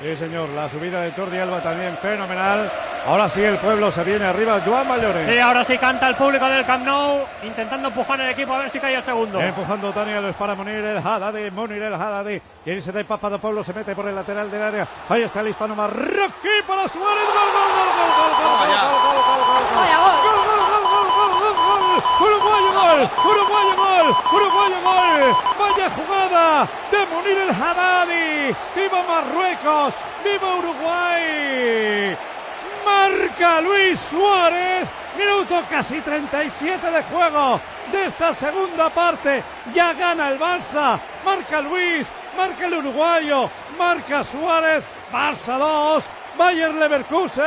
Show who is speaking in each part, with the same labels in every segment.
Speaker 1: Sí, señor, la subida de Jordi Alba también fenomenal. Ahora sí el pueblo se viene arriba, Joan Mallorén.
Speaker 2: Sí, ahora sí canta el público del Camp Nou, intentando empujar el equipo a ver si cae el segundo.
Speaker 1: Empujando Daniel para Munir el Haddadi, quien se da el Papa de Pueblo, se mete por el lateral del área. Ahí está el hispano marroquí para Suárez. ¡Gol! Uruguayo gol. Vaya jugada de Munir el Haddadi. ¡Viva Marruecos! ¡Viva Uruguay! Marca Luis Suárez, minuto casi 37 de juego de esta segunda parte. Ya gana el Barça, marca Luis, marca el uruguayo, marca Suárez. Barça 2, Bayer Leverkusen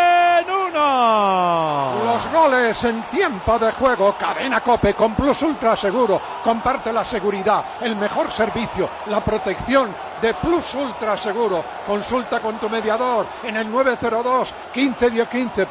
Speaker 1: 1.
Speaker 3: Los goles en tiempo de juego. Cadena COPE con Plus Ultra Seguro. Comparte la seguridad, el mejor servicio, la protección de Plus Ultra Seguro. Consulta con tu mediador en el 902 15 10 15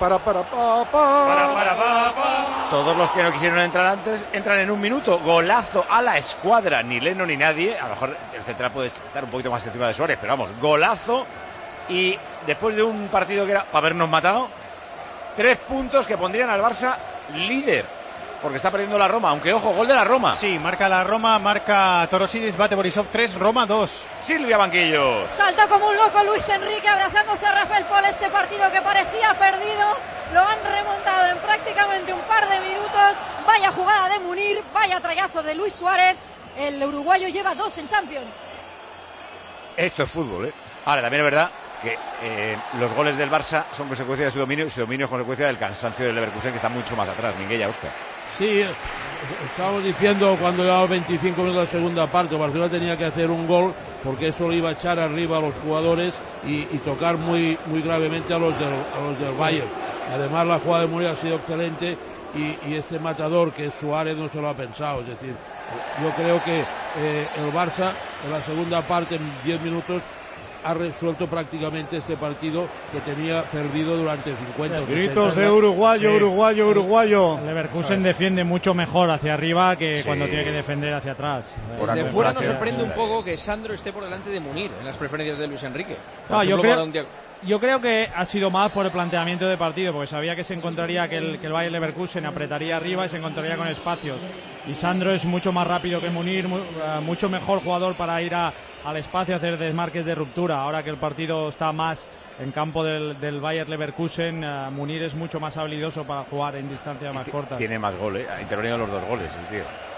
Speaker 4: Todos los que no quisieron entrar antes entran en un minuto. Golazo a la escuadra, ni Leno ni nadie. A lo mejor el central puede estar un poquito más encima de Suárez, pero vamos, golazo. Y después de un partido que era para habernos matado, 3 puntos que pondrían al Barça líder, porque está perdiendo la Roma, aunque ojo, gol de la Roma.
Speaker 2: Sí, marca la Roma, marca Torosidis, bate Borisov 3, Roma 2.
Speaker 4: Silvia Banquillos.
Speaker 5: Saltó como un loco Luis Enrique abrazándose a Rafael Pol. Este partido que parecía perdido lo han remontado en prácticamente un par de minutos. Vaya jugada de Munir, vaya trayazo de Luis Suárez. El uruguayo lleva 2 en Champions.
Speaker 4: Esto es fútbol, ¿eh? Ahora, también es verdad que los goles del Barça son consecuencia de su dominio, y su dominio es consecuencia del cansancio del Leverkusen, que está mucho más atrás. Minguella, Óscar.
Speaker 6: Sí, estábamos diciendo cuando llevaba 25 minutos de segunda parte, Barcelona tenía que hacer un gol, porque esto lo iba a echar arriba a los jugadores y tocar muy gravemente a los del Bayern. Además, la jugada de Munir ha sido excelente y este matador, que es Suárez, no se lo ha pensado. Es decir, yo creo que el Barça en la segunda parte, en 10 minutos, ha resuelto prácticamente este partido que tenía perdido durante 50 o 60
Speaker 1: Gritos de uruguayo, sí. uruguayo.
Speaker 2: El Leverkusen defiende mucho mejor hacia arriba que cuando tiene que defender hacia atrás.
Speaker 7: Desde fuera nos sorprende un poco que Sandro esté por delante de Munir en las preferencias de Luis Enrique.
Speaker 2: No, yo creo que ha sido más por el planteamiento de partido, porque sabía que se encontraría que el Bayer Leverkusen apretaría arriba y se encontraría con espacios. Y Sandro es mucho más rápido que Munir, mucho mejor jugador para ir al espacio, hacer desmarques de ruptura. Ahora que el partido está más en campo del Bayer Leverkusen, Munir es mucho más habilidoso para jugar en distancias más cortas.
Speaker 4: Tiene más goles, ha intervenido los 2 goles el tío.